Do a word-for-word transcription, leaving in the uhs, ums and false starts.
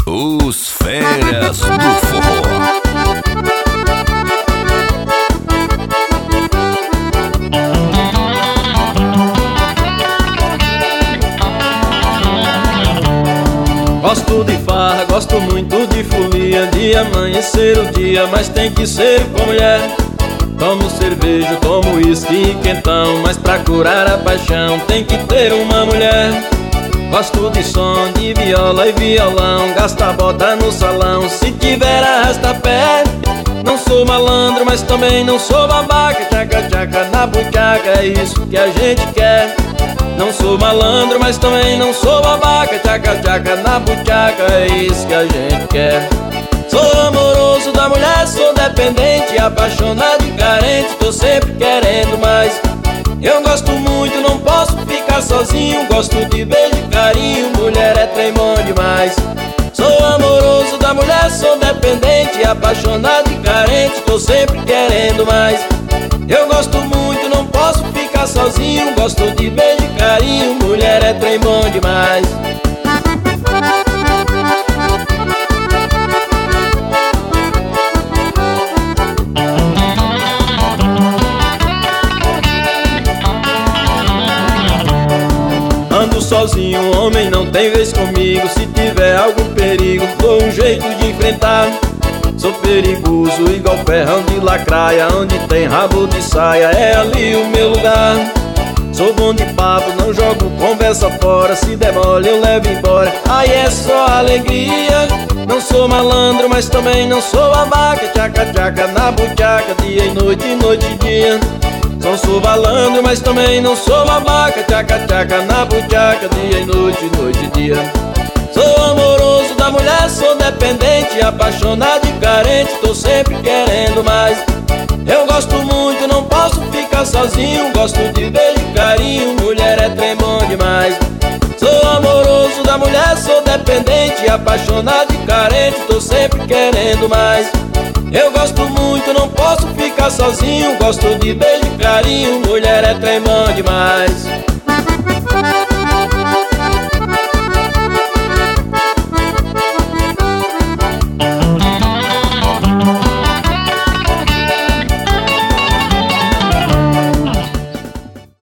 Os Feras do Forró. Gosto de farra, gosto muito de folia, de amanhecer o dia, mas tem que ser com mulher. Tomo cerveja, tomo uísque e quentão, mas pra curar a paixão tem que ter uma mulher. Gosto de som, de viola e violão, gasta bota no salão, se tiver arrasta-pé. Não sou malandro, mas também não sou babaca, tchaca tchaca na buchaca, é isso que a gente quer. Não sou malandro, mas também não sou babaca, tchaca tchaca na buchaca, é isso que a gente quer. Sou amoroso da mulher, sou dependente, apaixonado e carente, tô sempre querendo mais. Eu gosto muito, não posso ficar sozinho, gosto de beijo e carinho, mulher é trem bom demais. Sou amoroso da mulher, sou dependente, apaixonado e carente, tô sempre querendo mais. Eu gosto muito, não posso ficar sozinho, gosto de beijo e carinho, mulher é trem bom demais. Ando sozinho, homem não tem vez comigo, se tiver algum perigo, dou um jeito de enfrentar. Sou perigoso igual ferrão de lacraia, onde tem rabo de saia, é ali o meu lugar. Sou bom de papo, não jogo conversa fora, se der mole eu levo embora, aí é só alegria. Não sou malandro, mas também não sou babaca, tchaca tchaca na buchaca, dia e noite, noite e dia. Não sou malandro, mas também não sou babaca, tchaca tchaca na buchaca, dia e noite, noite e dia. Sou amoroso da mulher, sou dependente, apaixonado e carente, tô sempre querendo mais. Eu gosto muito, não posso ficar sozinho, gosto de beijo e carinho, mulher é trem bom demais. Sou amoroso da mulher, sou dependente, apaixonado e carente, tô sempre querendo mais. Eu gosto muito, não posso ficar sozinho, gosto de beijo e carinho, mulher é trem bom demais.